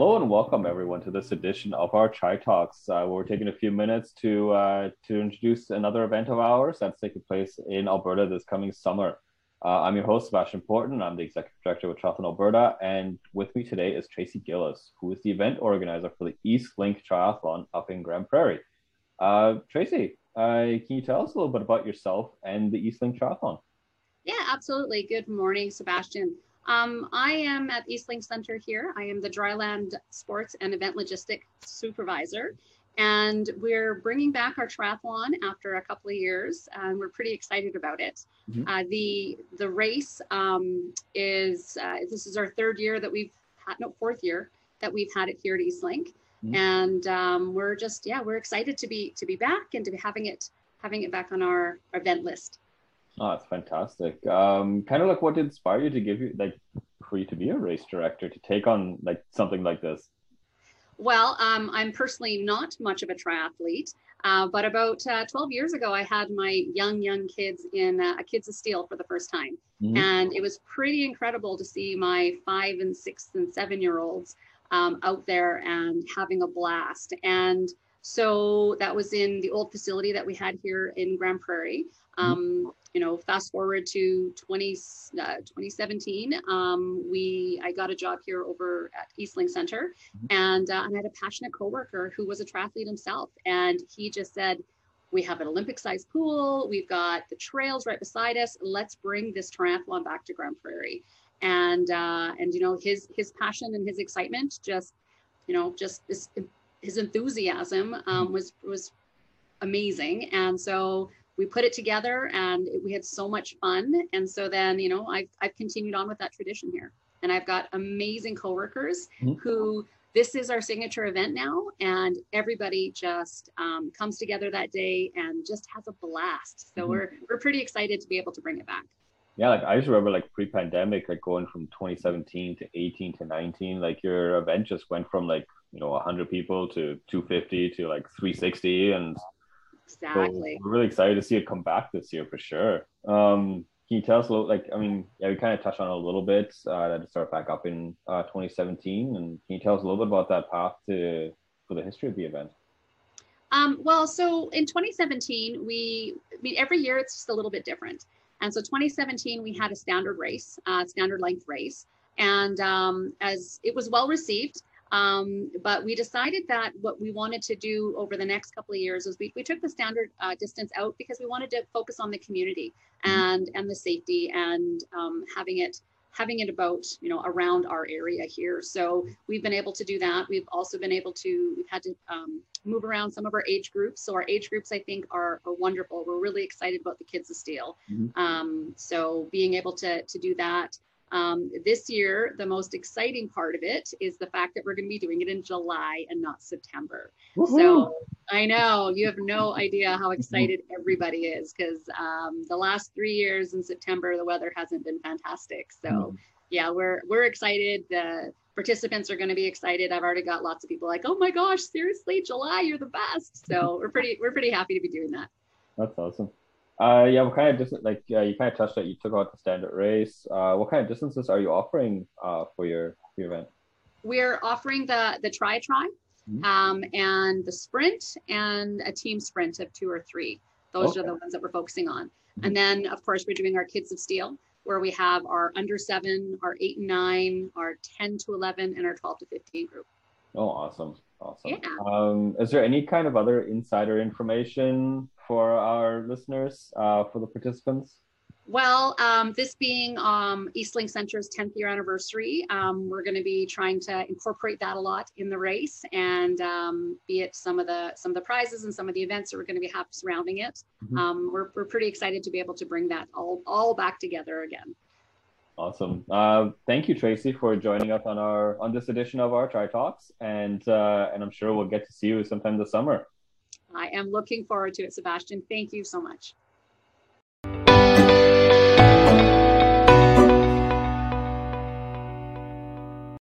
Hello and welcome everyone to this edition of our Chai Talks. We're taking a few minutes to introduce another event of ours that's taking place in Alberta this coming summer. I'm your host, Sebastian Porton. I'm the Executive Director with Triathlon Alberta, and with me today is Tracy Gillis, who is the event organizer for the East Link Triathlon up in Grande Prairie. Tracy, can you tell us a little bit about yourself and the East Link Triathlon? Yeah, absolutely. Good morning, Sebastian. I am at Eastlink Center here. I am the Dryland Sports and Event Logistics Supervisor, and we're bringing back our triathlon after a couple of years, and we're pretty excited about it. The race is this is our third year that we've had, no, fourth year that we've had it here at Eastlink, and we're excited to be back and to be having it back on our event list. Oh, that's fantastic. Kind of like what inspired you to for you to be a race director, to take on like something like this? Well, I'm personally not much of a triathlete, but about 12 years ago, I had my young kids in a Kids of Steel for the first time. And it was pretty incredible to see my 5 and 6 and 7-year-olds out there and having a blast. And so that was in the old facility that we had here in Grande Prairie. Fast forward to 2017, I got a job here over at Eastlink Center, and I had a passionate coworker who was a triathlete himself, and he just said, "We have an Olympic-sized pool. We've got the trails right beside us. Let's bring this triathlon back to Grande Prairie." And his passion and his excitement, his enthusiasm was amazing, and so we put it together and we had so much fun. And so then, I've continued on with that tradition here, and I've got amazing coworkers who this is our signature event now. And everybody just comes together that day and just has a blast. So we're pretty excited to be able to bring it back. Yeah, like I just remember like pre-pandemic, like going from 2017 to 18 to 19, like your event just went from 100 people to 250 to like 360. And exactly. so we're really excited to see it come back this year for sure. Can you tell us a little, we kind of touched on it a little bit, that it started back up in 2017. And can you tell us a little bit about that path for the history of the event? So in 2017, every year it's just a little bit different. And so 2017, we had a standard race, standard length race. And as it was well received, but we decided that what we wanted to do over the next couple of years is we took the standard distance out because we wanted to focus on the community and the safety and having it about, around our area here. So we've been able to do that. We've had to move around some of our age groups. So our age groups, I think, are wonderful. We're really excited about the Kids of Steel. So being able to do that. This year, the most exciting part of it is the fact that we're going to be doing it in July and not September. So I know you have no idea how excited everybody is, because the last 3 years in September, the weather hasn't been fantastic. So yeah, we're excited. The participants are going to be excited. I've already got lots of people like, "Oh my gosh, seriously, July, you're the best." So we're pretty happy to be doing that. That's awesome. What kind of distance, you kind of touched that you took out the standard race. What kind of distances are you offering for your event? We're offering the try, and the sprint and a team sprint of 2 or 3. Those are the ones that we're focusing on. And then, of course, we're doing our Kids of Steel, where we have our under 7, our 8 and 9, our 10 to 11, and our 12 to 15 group. Oh, awesome. Yeah. Is there any kind of other insider information for our listeners, for the participants? Well, this being Eastlink Center's 10th year anniversary, we're going to be trying to incorporate that a lot in the race, and be it some of the prizes and some of the events that we're going to be surrounding it. We're pretty excited to be able to bring that all back together again. Awesome. Thank you, Tracy, for joining us on this edition of our Tri Talks, and I'm sure we'll get to see you sometime this summer. I am looking forward to it, Sebastian. Thank you so much.